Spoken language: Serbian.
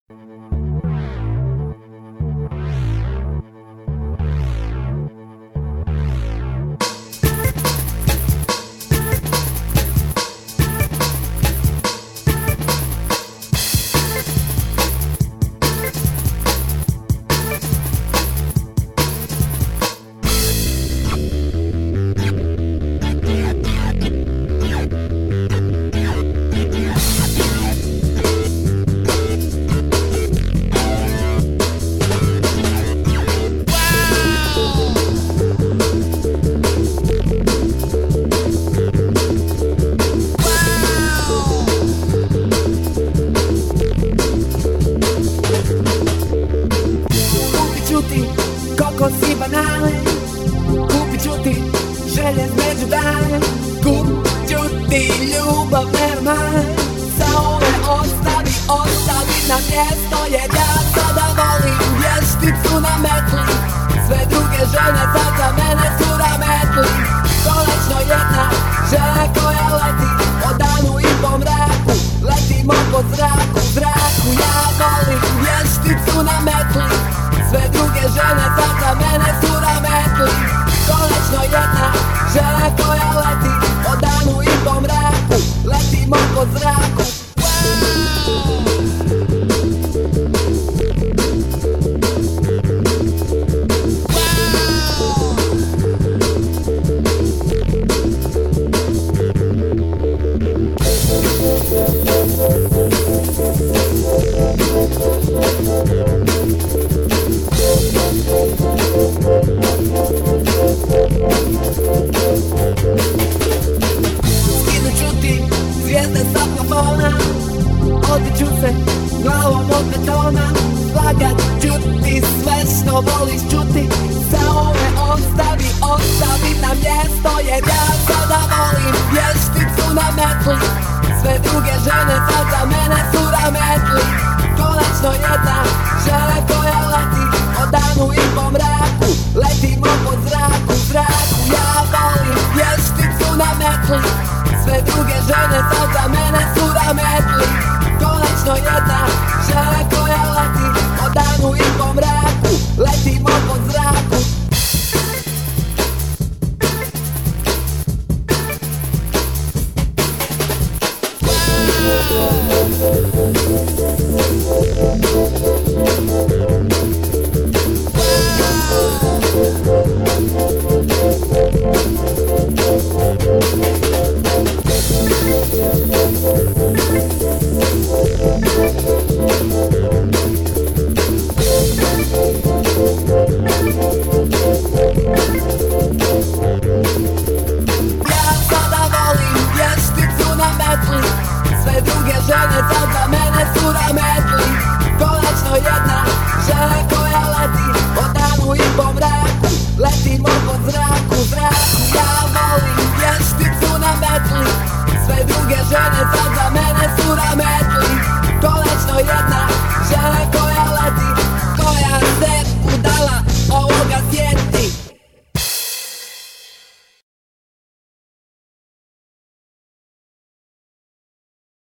Kokos i banane, kupit ću ti želje među dane, kupit ću ti ljubav ne romane. Samo me ostavi na mjesto, jer ja sada volim vješticu na metli. Sve druge žene sad za mene su rametli. Konačno jedna žena koja leti po danu i po mraku. Letimo po zraku, ja volim vješticu na metli. Sve druge žene sad za mene su rametli. Konačno jedna žena koja leti po danu i po mraku. Letimo po zraku. Skinut ću ti zvijezde sa plafona, otiću se glavom od betona. Slagat ću ti sve što voliš čuti. Samo me ostavi na mjesto, jer ja sada volim vješticu na metli. Sve druge žene sad za mene su rametli.